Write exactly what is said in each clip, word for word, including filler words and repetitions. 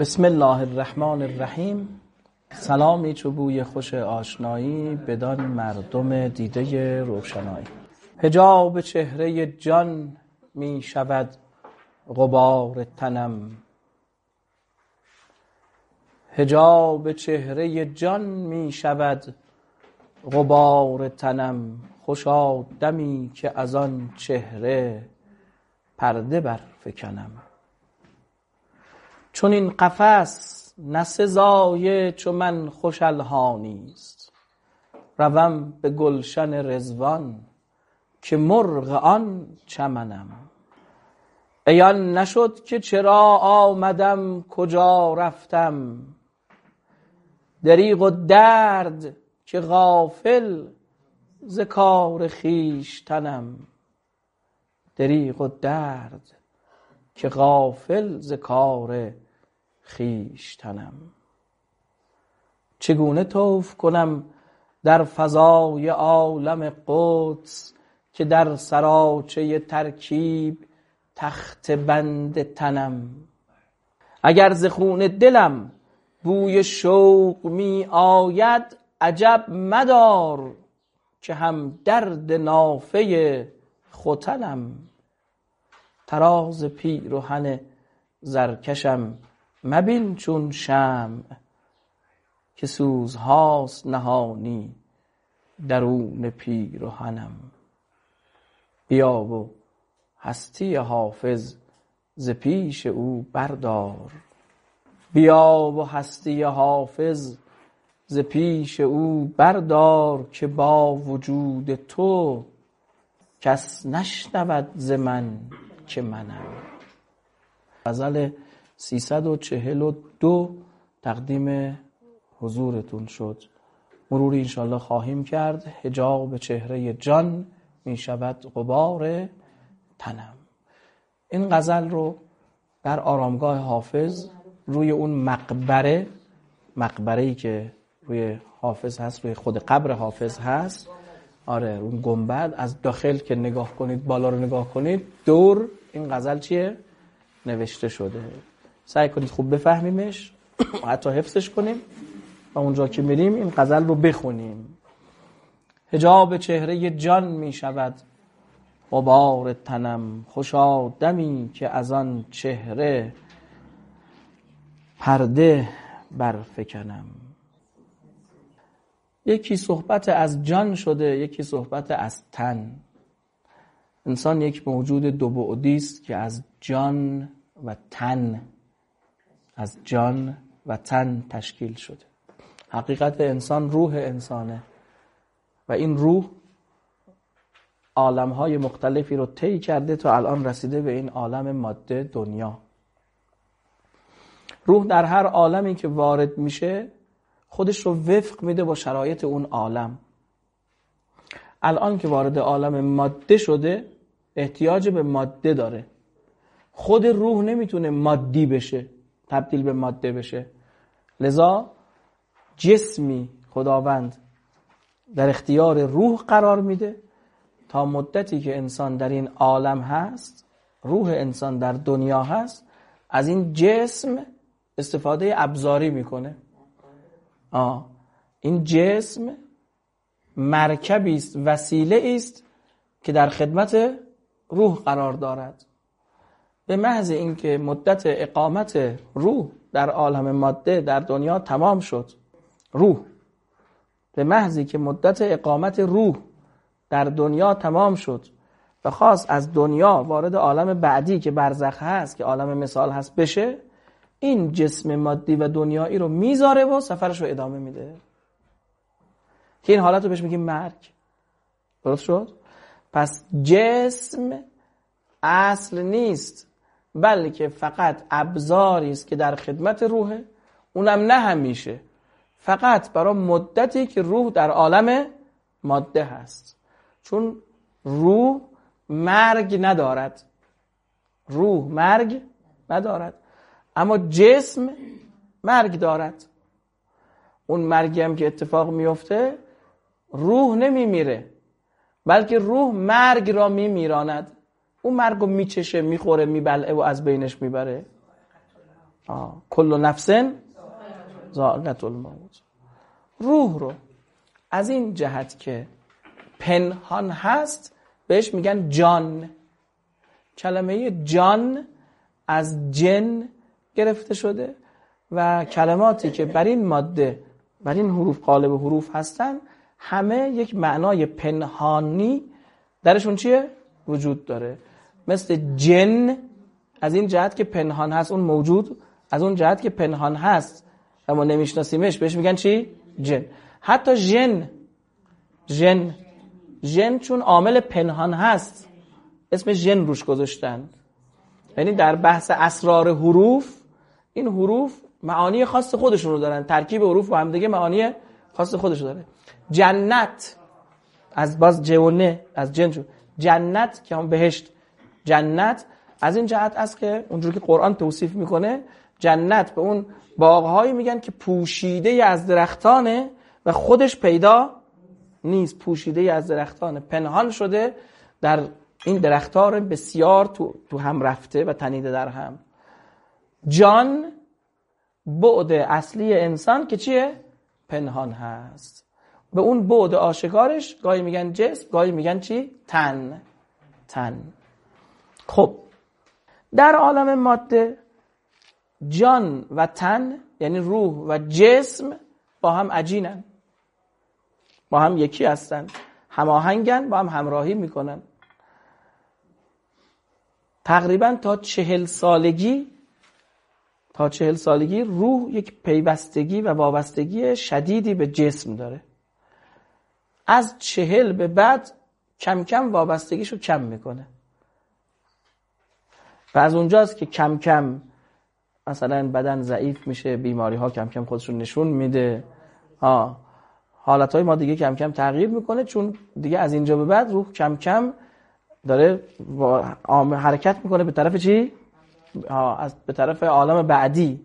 بسم الله الرحمن الرحیم. سلامی چو بوی خوش آشنایی، بدان مردم دیده روشنایی. حجاب چهره جان می شود غبار تنم، حجاب چهره جان می شود غبار تنم. خوشا دمی که از آن چهره پرده برفکنم. چون این قفس نه سزای چو من خوش الحانیست، روم به گلشن رضوان که مرغ آن چمنم. عیان نشد که چرا آمدم کجا رفتم، دریغ و درد که غافل ز کار خویشتنم. دریغ و درد که غافل ز کار خویشتنم. چگونه طوف کنم در فضای عالم قدس، که در سراچه ترکیب تخت بند تنم. اگر ز خون دلم بوی شوق می آید، عجب مدار که هم درد نافه ختنم. طراز پیرهن زرکشم مبین چون شمع، که سوزهاست نهانی درون پیرهنم. بیا و هستی حافظ ز پیش او بردار، بیا و هستی حافظ ز پیش او بردار. که با وجود تو کس نشنود ز من که منم. غزل سیصد و چهل و دو تقدیم حضورتون شد. مروری انشالله خواهیم کرد. حجاب چهره جان می شود غبار تنم. این غزل رو در آرامگاه حافظ روی اون مقبره مقبره‌ای که روی حافظ هست، روی خود قبر حافظ هست، آره اون گنبد، از داخل که نگاه کنید، بالا رو نگاه کنید، دور این غزل چیه؟ نوشته شده. سعی کنید خوب بفهمیمش و حتی حفظش کنیم و اونجا که میریم این غزل رو بخونیم. حجاب چهره جان می شود غبار تنم، خوشا دمی که از آن چهره پرده برفکنم. یکی صحبت از جان شده، یکی صحبت از تن. انسان یک موجود دو بعدی است که از جان و تن از جان و تن تشکیل شده. حقیقت انسان روح انسانه و این روح عالم‌های مختلفی رو طی کرده تا الان رسیده به این عالم ماده دنیا. روح در هر عالمی که وارد میشه خودش رو وفق میده با شرایط اون عالم. الان که وارد عالم ماده شده احتیاج به ماده داره. خود روح نمیتونه مادی بشه، تبدیل به ماده بشه. لذا جسمی خداوند در اختیار روح قرار میده تا مدتی که انسان در این عالم هست، روح انسان در دنیا هست، از این جسم استفاده ابزاری میکنه. آه. این جسم مرکبی است، وسیله است که در خدمت روح قرار دارد. به محض اینکه مدت اقامت روح در عالم ماده در دنیا تمام شد، روح به محضی که مدت اقامت روح در دنیا تمام شد و خواست از دنیا وارد عالم بعدی که برزخ هست، که عالم مثال هست، بشه، این جسم مادی و دنیایی رو میذاره و سفرش رو ادامه میده، که این حالت رو بهش میگیم مرگ. درست شد؟ پس جسم اصل نیست، بلکه فقط ابزاری است که در خدمت روحه، اونم نه همیشه، فقط برای مدتی که روح در عالم ماده هست. چون روح مرگ ندارد، روح مرگ ندارد، اما جسم مرگ دارد. اون مرگی هم که اتفاق میفته روح نمیمیره، بلکه روح مرگ را میمیراند. اون مرگ رو میچشه، میخوره، میبلعه و از بینش میبره. آه. کل نفس ذائقة الموت. روح رو از این جهت که پنهان هست بهش میگن جان. کلمه جان از جن گرفته شده و کلماتی که بر این ماده، بر این حروف قالب حروف هستن، همه یک معنای پنهانی درشون چیه؟ وجود داره. مثل جن از این جهت که پنهان هست، اون موجود از اون جهت که پنهان هست و ما نمیشناسیمش بهش میگن چی؟ جن. حتی جن جن جن چون عامل پنهان هست اسم جن روش گذاشتن. یعنی در بحث اسرار حروف، این حروف معانی خاص خودشون رو دارن، ترکیب حروف با هم دیگه معانی خاص خودش داره. جنت از باز جونه از جن شد. جنت که هم بهشت، جنت از این جهت است که اونجوری که قرآن توصیف میکنه جنت به اون باغهایی میگن که پوشیده از درختانه و خودش پیدا نیست، پوشیده از درختانه، پنهان شده در این درختار بسیار تو, تو هم رفته و تنیده در هم. جان بعد اصلی انسان که چیه؟ پنهان هست. به اون بعد آشکارش گاهی میگن جسم، گاهی میگن چی؟ تن. تن. خب در عالم ماده جان و تن یعنی روح و جسم با هم عجینن، با هم یکی هستن، هماهنگن، با هم همراهی میکنن. تقریبا تا چهل سالگی تا چهل سالگی روح یک پیوستگی و وابستگی شدیدی به جسم داره. از چهل به بعد کم کم وابستگیشو کم میکنه و از اونجاست که کم کم مثلا بدن ضعیف میشه، بیماری ها کم کم خودشون نشون میده، ها حالتهای ما دیگه کم کم تغییر میکنه، چون دیگه از اینجا به بعد روح کم کم داره حرکت میکنه به طرف چی؟ ها از به طرف عالم بعدی،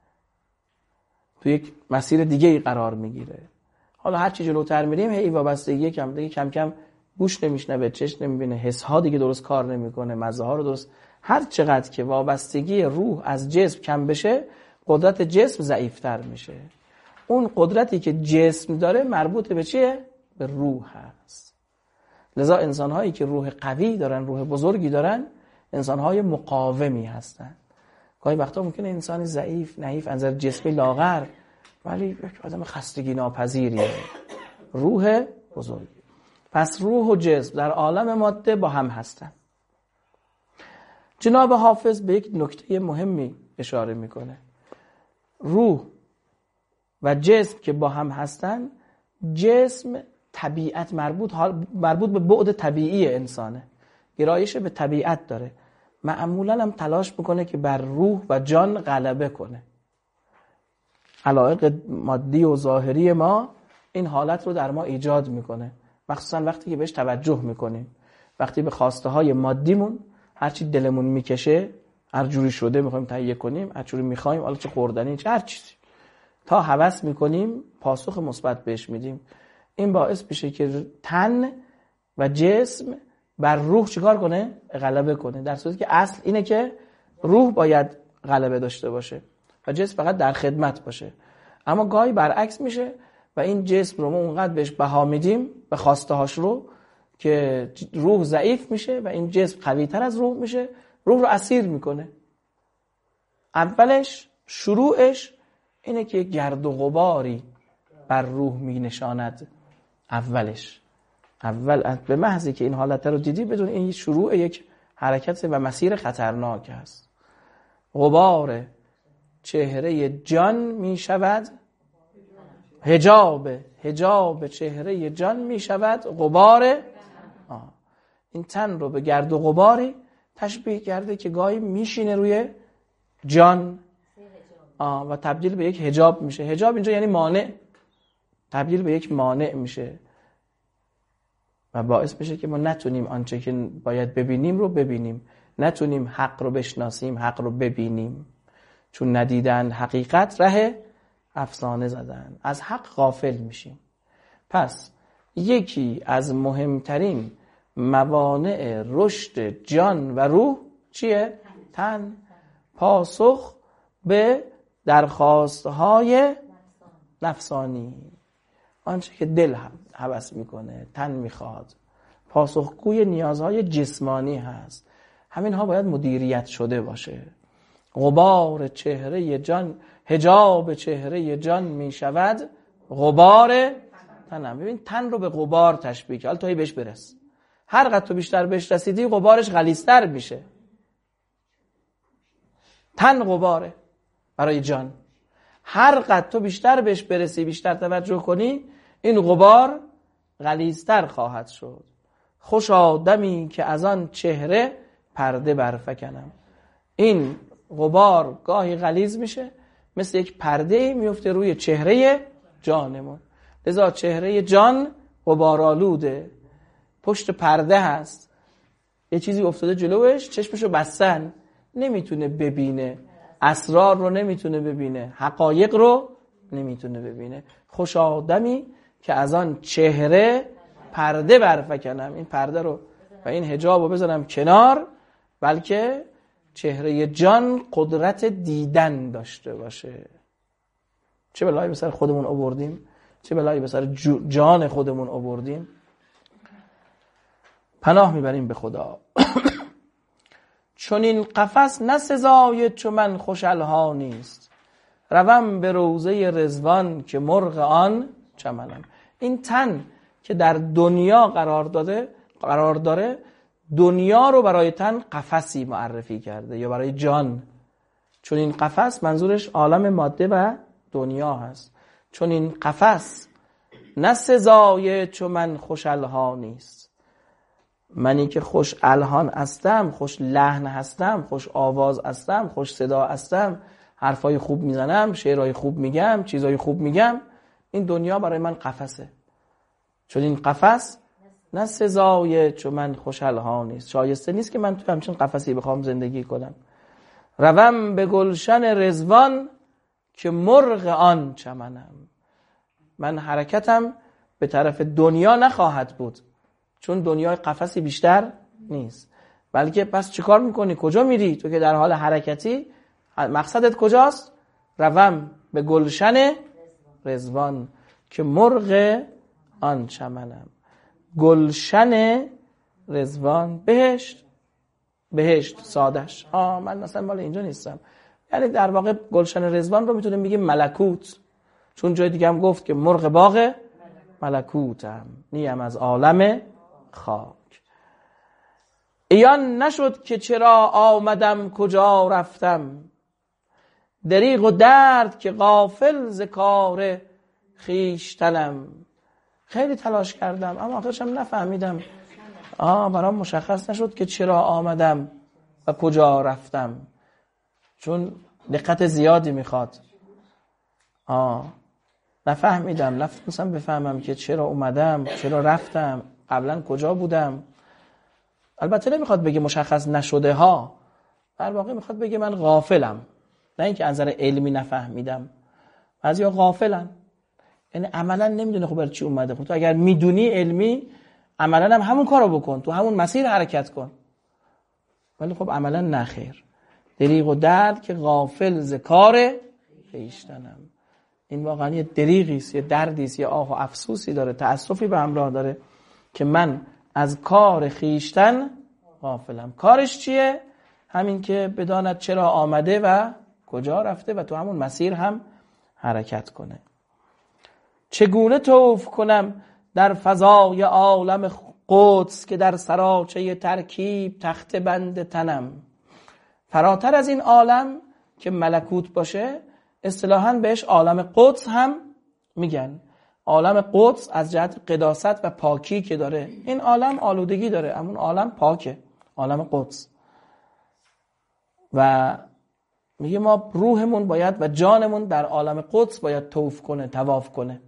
تو یک مسیر دیگه ای قرار میگیره. حالا هر چی جلوتر میریم هی وابستگی کم دیگه کم کم گوش نمیشنوه، چشم نمیبینه، حس ها دیگه درست کار نمیکنه، مزه ها رو درست. هر چقدر که وابستگی روح از جسم کم بشه قدرت جسم ضعیفتر میشه. اون قدرتی که جسم داره مربوط به چیه؟ به روح هست. لذا انسان‌هایی که روح قوی دارن، روح بزرگی دارن، انسان‌های مقاومی هستن. گاهی وقتا ممکنه انسان ضعیف، نحیف، از نظر جسمی لاغر، ولی یک آدم خستگی ناپذیریه. روح بزرگی. پس روح و جسم در عالم ماده با هم هستن. جناب حافظ به یک نکته مهمی اشاره میکنه. روح و جسم که با هم هستن، جسم طبیعت مربوط مربوط به بعد طبیعی انسانه، گرایش به طبیعت داره، معمولا هم تلاش میکنه که بر روح و جان غلبه کنه. علایق مادی و ظاهری ما این حالت رو در ما ایجاد میکنه، مخصوصا وقتی که بهش توجه میکنیم. وقتی به خواسته های مادیمون هرچی دلمون میکشه، هر جوری شده میخوایم تهیه کنیم، هر جوری میخوایم، حالا چه خوردنی چه هر چیزی، تا هوس میکنیم پاسخ مثبت بهش میدیم. این باعث میشه که تن و جسم بر روح چیکار کنه؟ غلبه کنه، در صورتی که اصل اینه که روح باید غلبه داشته باشه و جسم فقط در خدمت باشه. اما گاهی برعکس میشه و این جسم رو ما اونقدر بهش بها میدیم به خواسته هاش رو که روح ضعیف میشه و این جسم قوی تر از روح میشه، روح رو اسیر میکنه. اولش شروعش اینه که گرد و غباری بر روح می نشاند. اولش اول به محضی که این حالت رو دیدی بدون این شروع یک حرکت و مسیر خطرناک است. غبار چهره جان می شود حجاب، حجاب چهره جان می شود غبار. آه. این تن رو به گرد و غباری تشبیه کرده که گاهی میشینه روی جان آه و تبدیل به یک حجاب میشه. حجاب اینجا یعنی مانع، تبدیل به یک مانع میشه و باعث میشه که ما نتونیم آنچه که باید ببینیم رو ببینیم، نتونیم حق رو بشناسیم، حق رو ببینیم، چون ندیدن حقیقت ره افسانه زدن، از حق غافل میشیم. پس یکی از مهمترین موانع رشد جان و روح چیه؟ تن. پاسخ به درخواستهای نفسانی، آنچه که دل هم هوس میکنه، تن میخواد، پاسخگوی نیازهای جسمانی هست. همین ها باید مدیریت شده باشه. غبار چهره جان، حجاب چهره جان میشود غبار تنم. ببین تن رو به غبار تشبیه کرد. حالا توی بهش برس، هر قدر تو بیشتر بهش رسیدی غبارش غلیظتر میشه. تن غباره برای جان، هر قدر تو بیشتر بهش برسی، بیشتر توجه کنی، این غبار غلیظتر خواهد شد. خوش آدمی که از آن چهره پرده برفکنم. این غبار گاهی غلیظ میشه، مثل یک پرده میفته روی چهره جانمون. لذا چهره جان غبارآلوده، پشت پرده هست، یه چیزی افتاده جلوش، چشمشو بستن، نمیتونه ببینه، اسرار رو نمیتونه ببینه، حقایق رو نمیتونه ببینه. خوش آدمی که از آن چهره پرده برفکنم. این پرده رو و این حجاب رو بذارم کنار، بلکه چهره جان قدرت دیدن داشته باشه. چه بلایی به سر خودمون آوردیم، چه بلایی به سر جان خودمون آوردیم. پناه میبریم به خدا. چون این قفس نه سزای چو من خوشالها نیست، روم به روضه رضوان که مرغ آن چمنم. این تن که در دنیا قرار داده قرار داره، دنیا رو برای تن قفسی معرفی کرده، یا برای جان. چون این قفس منظورش عالم ماده و دنیا هست. چون این قفس نه سزای چو من خوشالها نیست، منی که خوش الهان هستم، خوش لحن هستم، خوش آواز هستم، خوش صدا هستم، حرفای خوب میزنم، شعرهای خوب میگم، چیزهای خوب میگم، این دنیا برای من قفسه. چون این قفس نه سزای چون من خوشالها نیست، شایسته نیست که من تو همچین قفسی بخوام زندگی کنم. روم به گلشن رضوان که مرغ آن چمنم. من حرکتم به طرف دنیا نخواهد بود، چون دنیای قفسی بیشتر نیست. بلکه پس چیکار میکنی؟ کجا میری؟ تو که در حال حرکتی، مقصدت کجاست؟ روم به گلشن رضوان که مرغ آن چمنم. گلشن رضوان، بهشت، بهشت سادش. آه من مثلا مال اینجا نیستم. یعنی در واقع گلشن رضوان رو میتونیم بگیم ملکوت، چون جای دیگه هم گفت که مرغ باغ ملکوتم، نیم از عالم خاک. ایان نشد که چرا آمدم کجا رفتم، دریغ و درد که غافل ز کار خویشتنم. خیلی تلاش کردم اما آخرش هم نفهمیدم. آه برام مشخص نشد که چرا آمدم و کجا رفتم، چون دقت زیادی میخواد. آه نفهمیدم، نفهمیدم بفهمم که چرا اومدم، چرا رفتم، قبلا کجا بودم. البته نمیخواد بگه مشخص نشده ها، در واقع میخواد بگه من غافلم، نه اینکه از نظر علمی نفهمیدم. بعضیا غافلن، یعنی عملا نمیدونه خب برای چی اومده. خب تو اگر میدونی علمی، عملا هم همون کارو بکن، تو همون مسیر حرکت کن. ولی خب عملا نخیر. دریغ و درد که غافل ز کار خویشتنم. این واقعا یه دریغی است، یه دردی است، یه آه و افسوسی داره، تأسفی به همراه داره که من از کار خویشتن غافلم. کارش چیه؟ همین که بداند چرا آمده و کجا رفته و تو همون مسیر هم حرکت کنه. چگونه طوف کنم در فضای عالم قدس که در سراچه ترکیب تخت بند تنم. فراتر از این عالم که ملکوت باشه، اصطلاحاً بهش عالم قدس هم میگن. عالم قدس از جهت قداست و پاکی که داره، این عالم آلودگی داره، اما عالم پاکه، عالم قدس. و میگه ما روحمون باید و جانمون در عالم قدس باید طوف کنه، طواف کنه.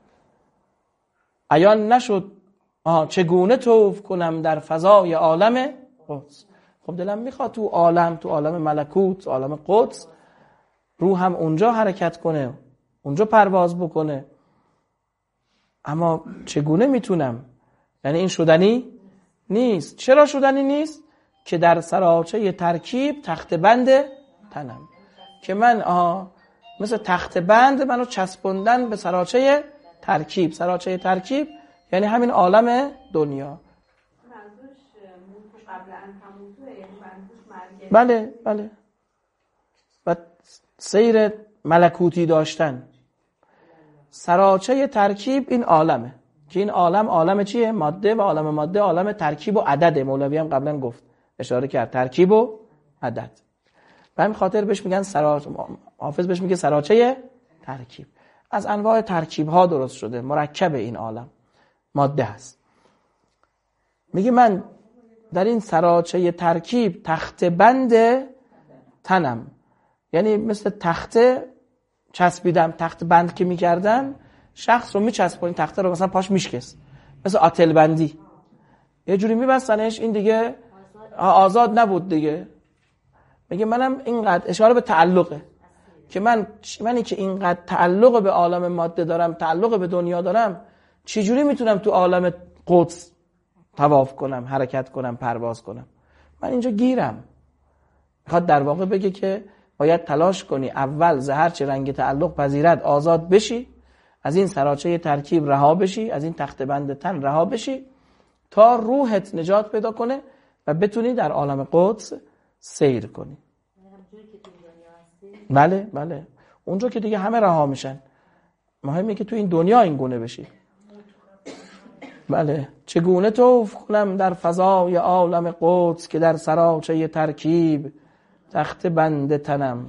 عیان نشد آه چگونه طوف کنم در فضای عالم قدس. خب دلم میخواد تو عالم، تو عالم ملکوت، عالم قدس، روحم اونجا حرکت کنه، اونجا پرواز بکنه. اما چگونه میتونم؟ یعنی این شدنی نیست. چرا شدنی نیست؟ که در سراچه ترکیب تخت بند تنم. که من آها مثل تخت بند منو چسبوندن به سراچه ترکیب. سراچه ترکیب یعنی همین عالم دنیا. بله بله. و سیر ملکوتی داشتن. سراچه ترکیب این عالمه که این عالم عالم چیه؟ ماده. و عالم ماده عالم ترکیب و عدده. مولوی هم قبلا گفت اشاره کرد ترکیب و عدد. به همین خاطر بهش میگن سراچه، حافظ بهش میگه سراچه ترکیب. از انواع ترکیب ها درست شده. مرکب این عالم ماده هست. میگه من در این سراچه ترکیب تخت بند تنم، یعنی مثل تخته چسبیدم. تخت بند که میکردن شخص رو میچسبونی، تخته رو مثلا پاش میشکست، مثل آتل بندی یه جوری میبستنش، این دیگه آزاد نبود دیگه. میگه منم اینقدر اشاره به تعلقه که من منی که اینقدر تعلق به عالم ماده دارم، تعلق به دنیا دارم، چی جوری میتونم تو عالم قدس طواف کنم، حرکت کنم، پرواز کنم؟ من اینجا گیرم. میخواد در واقع بگه که باید تلاش کنی اول زهر چه رنگ تعلق پذیرت آزاد بشی، از این سراچه ترکیب رها بشی، از این تخت بند تن رها بشی تا روحت نجات پیدا کنه و بتونی در عالم قدس سیر کنی. بله بله. اونجا که دیگه همه رها میشن، مهمه که تو این دنیا این گونه بشی. بله. چگونه طوف کنم در فضای عالم قدس که در سراچه ترکیب تخت بند تنم.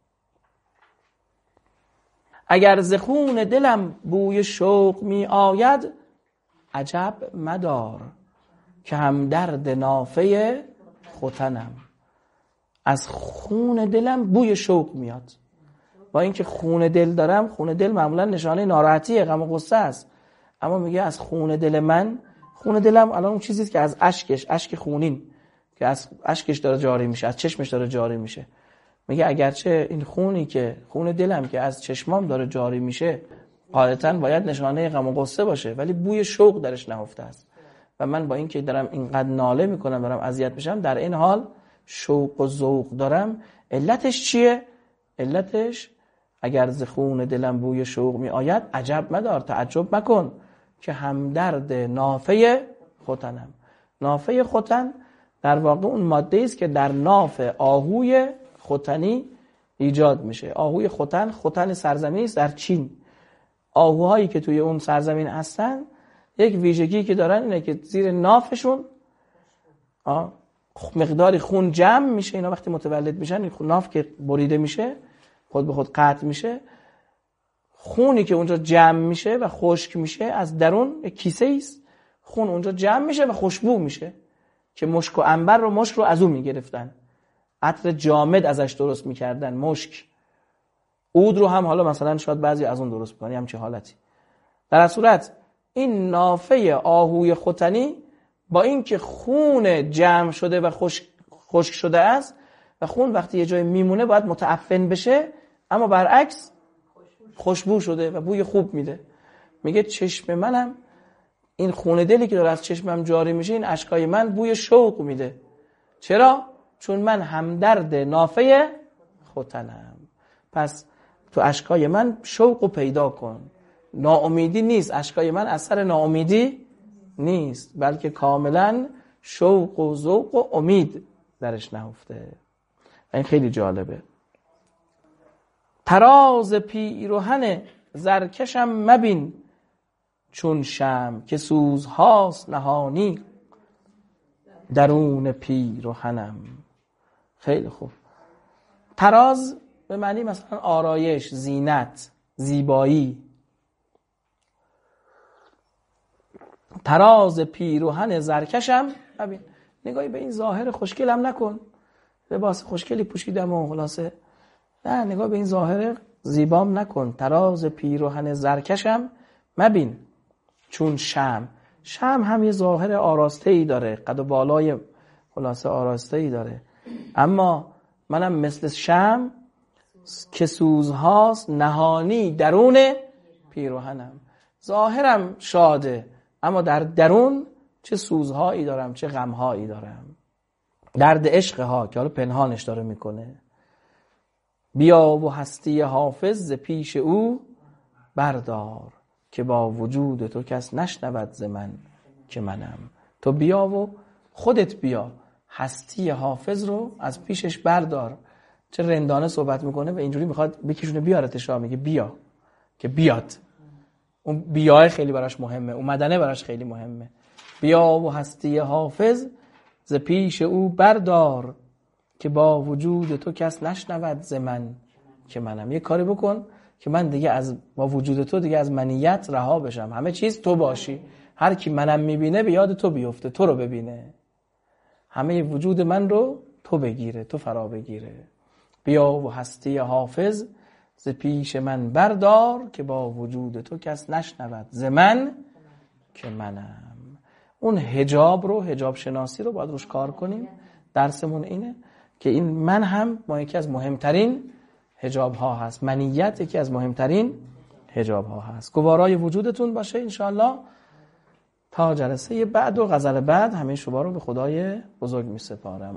اگر ز خون دلم بوی شوق می آید عجب مدار که هم درد نافه ختنم. از خون دلم بوی شوق میاد. با اینکه خون دل دارم، خون دل معمولا نشانه ناراحتیه، غم و غصه است، اما میگه از خون دل من، خون دلم الان اون چیزیست که از اشکش، اشک خونین که از اشکش داره جاری میشه، از چشمش داره جاری میشه. میگه اگرچه این خونی که خون دلم که از چشمام داره جاری میشه غالباً باید نشانه غم و غصه باشه، ولی بوی شوق درش نهفته است و من با اینکه دارم اینقدر ناله میکنم، دارم اذیت میشم، در این حال شوق و ذوق دارم. علتش چیه؟ علتش اگر ز خون دلم بوی شوق می آید عجب مدار، تعجب مکن که همدرد نافه ختنم. نافه ختن در واقع اون ماده است که در ناف آهوی ختنی ایجاد میشه. آهوی ختن، ختن سرزمینی است در چین. آهوهایی که توی اون سرزمین هستن یک ویژگی که دارن اینه که زیر نافشون آه مقداری خون جمع میشه. اینا وقتی متولد میشن، این ناف که بریده میشه خود به خود قطع میشه، خونی که اونجا جمع میشه و خشک میشه از درون یک کیسه است، خون اونجا جمع میشه و خوشبو میشه که مشک و عنبر رو مشک رو از اون میگرفتن، عطر جامد ازش درست میکردن، مشک. عود رو هم حالا مثلا شاید بعضی از اون درست میکنی، همچین حالتی. در اصل صورت این نافه آهوی ختنی با اینکه خون جمع شده و خشک خشک شده است و خون وقتی یه جای میمونه باید متعفن بشه، اما برعکس خوشبو شده و بوی خوب میده. میگه چشم منم، این خون دلی که داره از چشمم جاری میشه، این اشکای من بوی شوق میده. چرا؟ چون من همدرد نافه ختنم. پس تو اشکای من شوق پیدا کن. ناامیدی نیست، اشکای من اثر ناامیدی نیست، بلکه کاملا شوق و ذوق و امید درش نهفته. این خیلی جالبه. تراز پیرهن زرکشم مبین چون شمع که سوزهاست نهانی درون پیرهنم. خیلی خوب. تراز به معنی مثلا آرایش، زینت، زیبایی. تراز پیرهن زرکشم ببین، نگاهی به این ظاهر خوشگلم نکن، لباس خوشگلی پوشیدم و خلاصه، نه، نگاه به این ظاهر زیبام نکن. تراز پیرهن زرکشم مبین چون شمع. شمع هم یه ظاهر آراسته‌ای داره، قد و بالای خلاصه آراسته‌ای داره، اما منم مثل شمع که سوزهاست نهانی درون پیرهنم. ظاهرم شاده اما در درون چه سوزهایی دارم، چه غمهایی دارم. درد عشق ها که حالا پنهانش داره میکنه. بیا و هستی حافظ ز پیش او بردار، که با وجود تو کس نشنود ز من که منم. تو بیا و خودت بیا، هستی حافظ رو از پیشش بردار. چه رندانه صحبت میکنه و اینجوری میخواد بکشونه بیارتش، میگه بیا که بیاد. اون بیای خیلی براش مهمه، اومدنه براش خیلی مهمه. بیا و هستی حافظ ز پیش او بردار، که با وجود تو کس نشنود ز من که منم. یه کاری بکن که من دیگه از با وجود تو دیگه از منیت رها بشم، همه چیز تو باشی، هر کی منم میبینه به یاد تو بیفته، تو رو ببینه، همه وجود من رو تو بگیره، تو فرا بگیره. بیا و هستی حافظ ز پیش من بردار، که با وجود تو کس نشنود ز من که منم. اون حجاب رو، حجاب شناسی رو باید روش کار کنیم. درسمون اینه که این من هم ما یکی از مهمترین حجاب ها هست، منیت یکی از مهمترین حجاب ها هست. گوارای وجودتون باشه انشاءالله. تا جلسه بعد و غزل بعد همه شما رو به خدای بزرگ می سپارم.